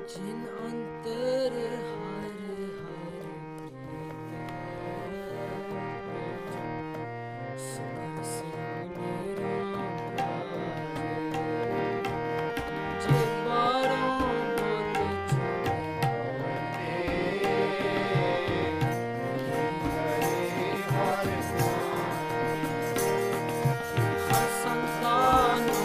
जिन अंतर हर हर सुबह सियाने राम राजे जे बारों बोल हर संतानों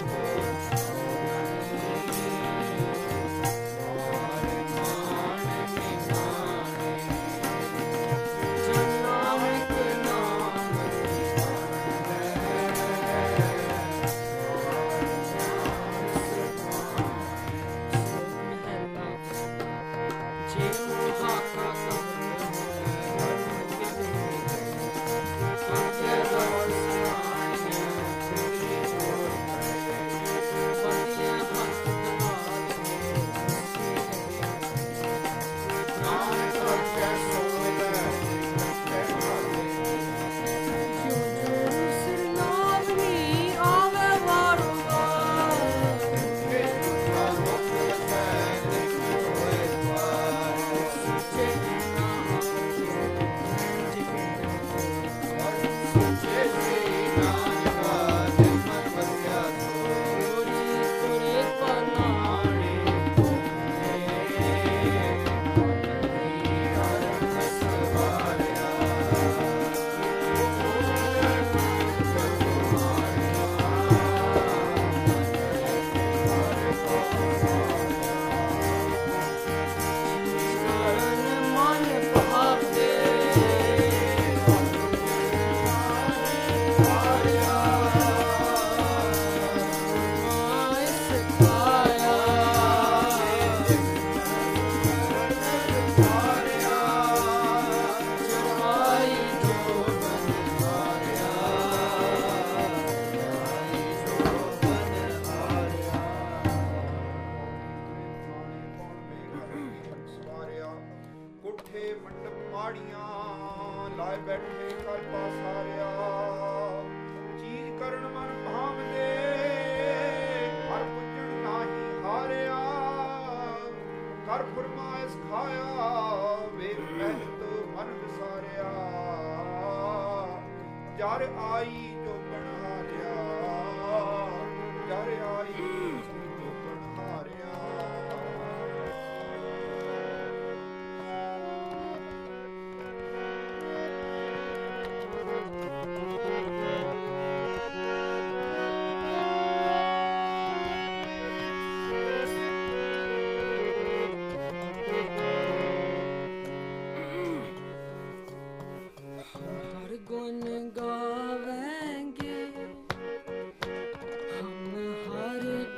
ਲਾਏ ਬੈਠੇ ਕਰ ਪਾਸਾਰਿਆ ਚੀਜ਼ ਕਰਨ ਮਨ ਭਾਵਦੇ ਹਰ ਪੁੱਜਣ ਨਾਹੀ ਹਾਰਿਆ ਕਰ ਫਰਮਾਇਸ਼ ਖਾਇਆ ਵੇਖ ਪਹਿਲਤ ਮਨ ਵਿਸਾਰਿਆ ਜਰ ਆਈ ਜੋ ਬਣਾਰਿਆ ਜਰ ਆਈ ਜੋ ਬਣਾਰਿਆ गुण गावेंगे हम हर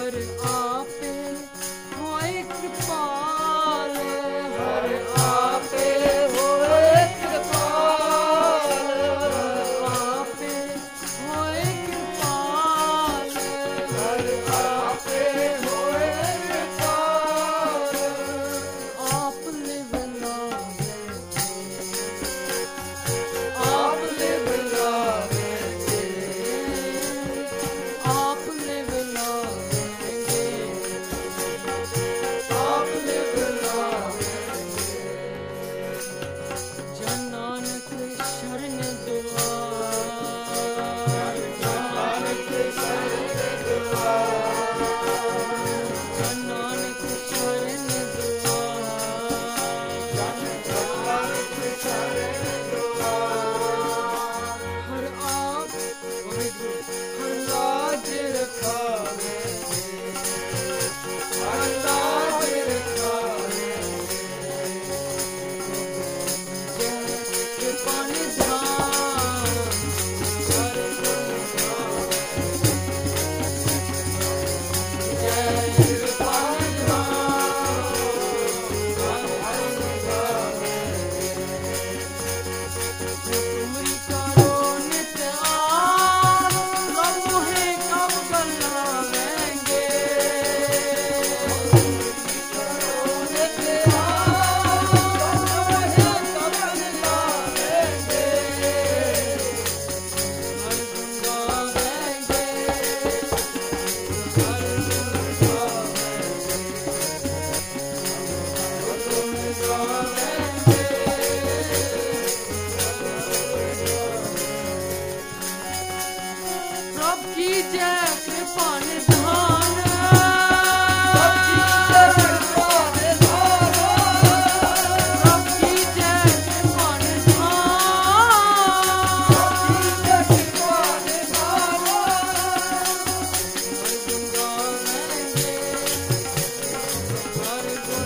हर आपे होए कृपाल, हर आपे होए कृपाल, आपे होए कृपाल, हर आपे होए कृपाल, आप लिव लावे, आप लिव लावे, आप लिव लावेंगे, आप लिव लावेंगे। जन नानक शरण दुआर, जन नानक शरण दुआर, जन नानक शरण दुआर, जन नानक शरण दुआर। हर आप हर लाज रखावेंगे, हर लाज रखावेंगे। जय कृपा निधान, हर गुण गावेंगे। जय कृपा निधान, हर गुण गावेंगे। तुमरी करो नित आस, प्रभु है कब गलावेंगे। करो नित आस, प्रभु है कब गलावेंगे। हर गुण गावेंगे, हर गुण गावेंगे, प्रभु की जय कृपा निधान, प्रभु की जय कृपा निधान, प्रभु की जय कृपा निधान, प्रभु की जय कृपा निधान। हर गुण गावेंगे, हर गुण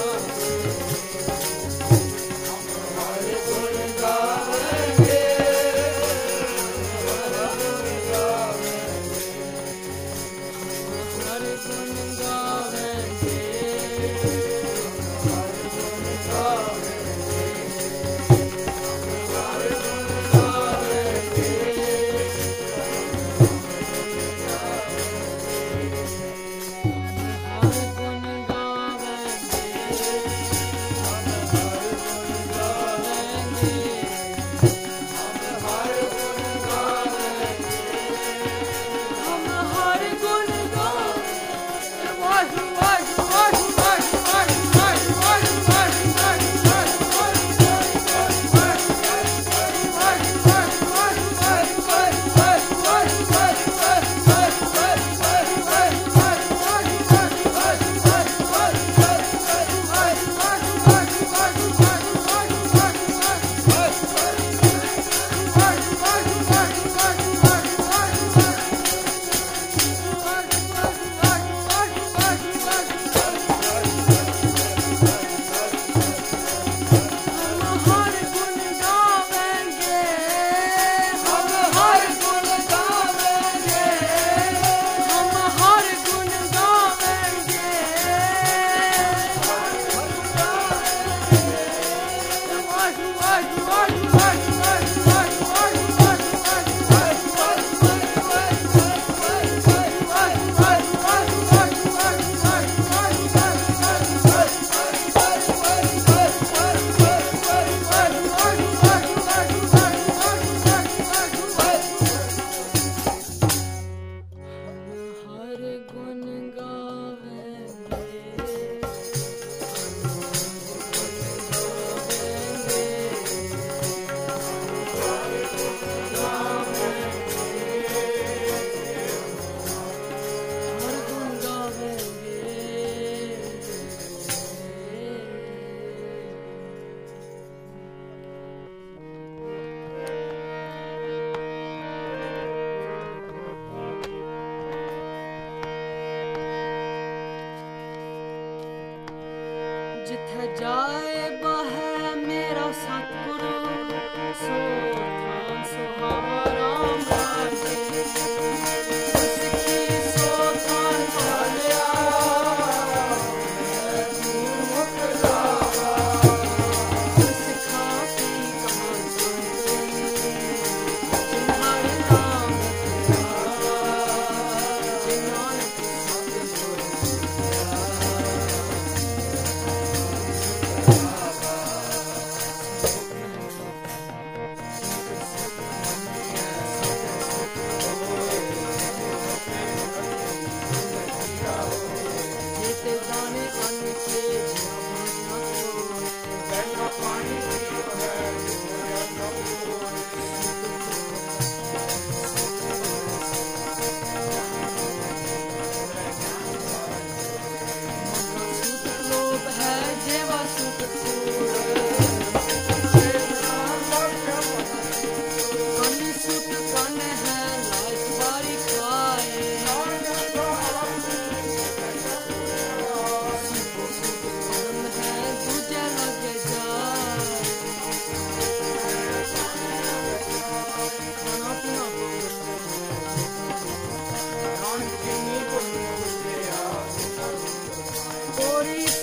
गावेंगे, हर गुण गावेंगे, हर गुण गावेंगे, हर गुण गावेंगे, हर गुण जिथे जाए बह मेरा सतगुरु, सो थान सुहावा राम राजे। उसकी सो थान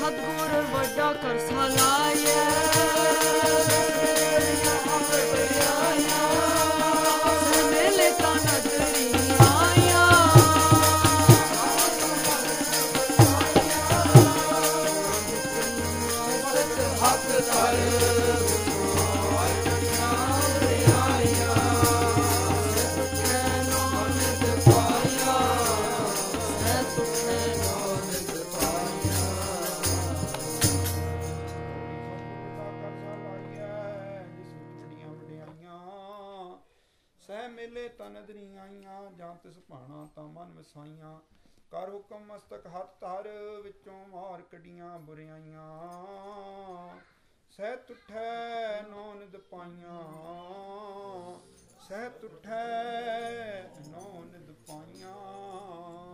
ਸਤਿਗੁਰ ਵੱਡਾ ਕਰਸਾ ਲਾਇਆ ਮੇਲੇ ਤਾਂ ਨਜ਼ਰੀ ਆਇਆ ਹੱਥ ਧਰ ਸਹਿ ਮੇਲੇ ਤਨਦਰੀ ਆਈਆਂ ਜਾਂ ਤਿਸ ਭਾਣਾ ਤਾਂ ਮਨ ਵਸਾਈਆਂ ਕਰ ਹੁਕਮ ਮਸਤਕ ਹੱਥ ਧਰ ਵਿੱਚੋਂ ਮਾਰ ਕੱਢੀਆਂ ਬੁਰਾਈਆਂ ਸਹਿ ਤੁਠੈ ਨੌ ਨਿਦ ਪਾਈਆਂ ਸਹਿ ਤੁਠੈ ਨੌ ਨਿਦ ਪਾਈਆਂ